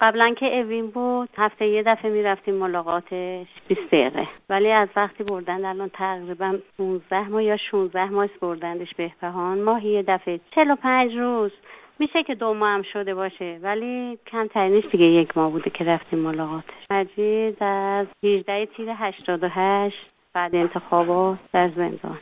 قبلا که اوین بود هفته یه دفعه میرفتیم ملاقاتش 20 دقیقه، ولی از وقتی بردن الان تقریبا 15 ماه یا 16 ماه بردندش بهبهان، ماهی یه دفعه 45 روز میشه که 2 ماه هم شده باشه، ولی کمترینش دیگه 1 ماه بوده که رفتیم ملاقاتش. مجید از 18 تیر 88 بعد انتخابات در زندان.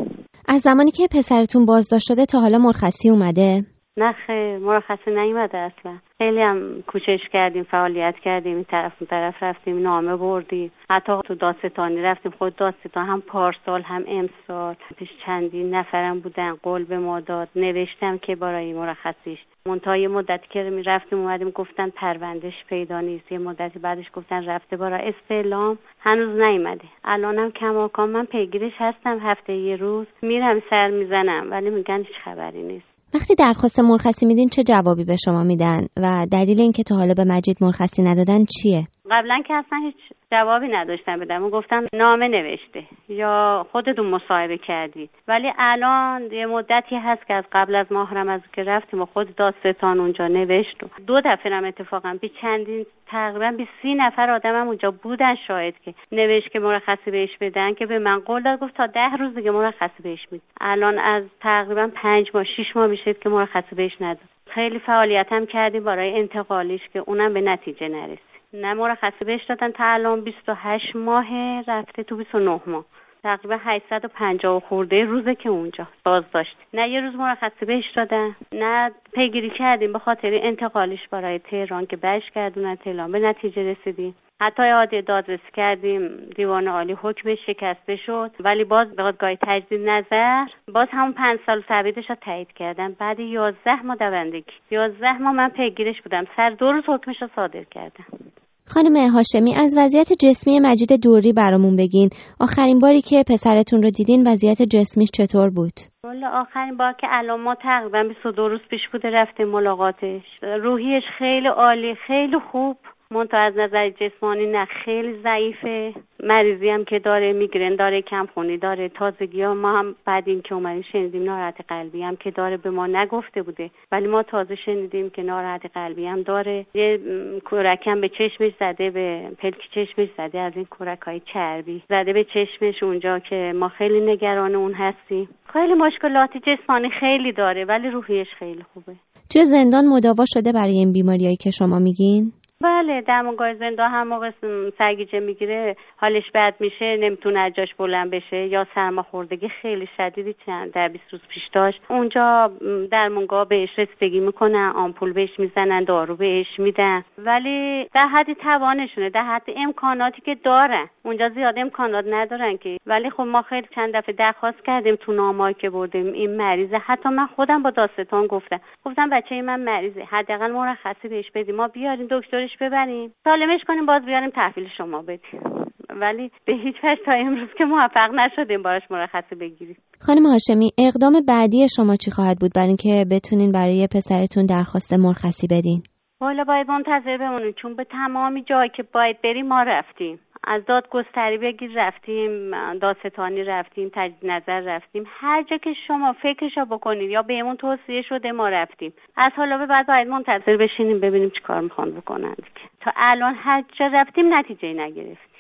از زمانی که پسرتون بازداشت شده تا حالا مرخصی اومده؟ نه خیر، مرخصی نیومده اصلا. خیلی هم کوشش کردیم، فعالیت کردیم، این طرف اون طرف رفتیم، نامه بردیم، حتی تو دادستانی رفتیم. خود دادستان هم پارسال هم امسال پیش چندین نفرم بودن، قول به ما داد، نوشتم که برای مرخصیش. منتهای مدتی که رفتیم اومدیم گفتن پروندهش پیدا نیست، یه مدتی بعدش گفتن رفته برای استعلام، هنوز نیومده. الانم کماکان من پیگیرش هستم، هفته یه روز میرم سر میزنم، ولی میگن هیچ خبری نیست. وقتی درخواست مرخصی میدین چه جوابی به شما میدن و دلیل اینکه تا حالا به مجید مرخصی ندادن چیه؟ قبلا که اصلا هیچ جوابی نداشتن بدم و گفتم نامه نوشته یا خودتون مصاحبه کردید، ولی الان یه مدتی هست که از قبل از ماه رمضان که رفتیم و خود دادستان اونجا نوشت و 2 دفعه هم اتفاقا چندین تقریبا 20 نفر آدمم اونجا بودن شاهد که نوشت که مرخصی بهش بدن، که به من قول داد گفت تا 10 روز دیگه مرخصی بهش میده. الان از تقریبا 5 ماه 6 ماه میشه که مرخصی بهش نداد. خیلی فعالیت هم کردیم برای انتقالیش که اونم به نتیجه نرسید. نه مرخصی بهش دادن تا الان 28 ماه رفته تو 29 ماه، تقریبا 850 خورده روزه که اونجا بازداشت. نه یه روز مرخصی بهش دادن، نه پیگیری کردیم به خاطر انتقالش برای تهران که برش گردونن تهران، به نتیجه رسیدیم. حتی اعاده دادرسی کردیم، دیوان عالی حکمش شکسته شد، ولی باز دادگاه تجدید نظر باز همون 5 سال تبعیدش رو تایید کردن. بعد 11 ماه دوندگی، 11 ماه من پیگیرش بودم، سر 2 روز حکمش رو صادر کردم. خانم هاشمی، از وضعیت جسمی مجید دوری برامون بگین. آخرین باری که پسرتون رو دیدین وضعیت جسمیش چطور بود؟ والا آخرین بار که الان ما تقریبا 22 روز پیش بوده رفتیم ملاقاتش، روحیش خیلی عالی، خیلی خوب، منتها از نظر جسمانی نه، خیلی ضعیفه. مریضی هم که داره، میگرن داره، کم خونی داره، تازگی ها ما هم بعد این که اومدیم شنیدیم ناراحت قلبی هم که داره، به ما نگفته بوده ولی ما تازه شنیدیم که ناراحت قلبی هم داره. یه کورک هم به چشمش زده، به پلک چشمش زده، از این کورک های چربی زده به چشمش اونجا که ما خیلی نگران اون هستیم. خیلی مشکلات جسمانی خیلی داره ولی روحیش خیلی خوبه. توی زندان مداوا شده برای این بیماریایی که شما میگین؟ بله، درمانگاه زندان هم موقع سرگیجه میگیره، حالش بد میشه، نمیتونه از جاش بلند بشه یا سرماخوردگی خیلی شدیدی در 20 روز پیش داشت. اونجا درمانگاه بهش رسیدگی میکنن، آمپول بهش میزنن، دارو بهش میدن، ولی در حد توانشونه، در حد امکاناتی که دارن. اونجا زیاد امکانات ندارن که، ولی خب ما خیلی چند دفعه درخواست کردیم تو نامه‌ای که بردیم این مریضه. حتی من خودم با دادستان گفتم بچه من مریضه، حداقل مرخصی بهش بدیم، ما بیاریم دکترش ببریم، سالمش کنیم، باز بیاریم تحویل شما بدیم، ولی به هیچ وجه تا امروز که موفق نشدیم براش مرخصی بگیریم. خانم هاشمی، اقدام بعدی شما چی خواهد بود برای اینکه بتونین برای پسرتون درخواست مرخصی بدین؟ والا باید منتظر بمونیم، چون به تمامی جایی که باید بریم ما رفتیم. از دادگستری بگیر رفتیم، دادستانی رفتیم، تجدید نظر رفتیم، هر جا که شما فکرشو بکنید یا بهمون توصیه شده ما رفتیم. از حالا به بعد باید منتظر بشینیم ببینیم چی کار میخوان بکنن دیگه. تا الان هر جا رفتیم نتیجه نگرفتیم.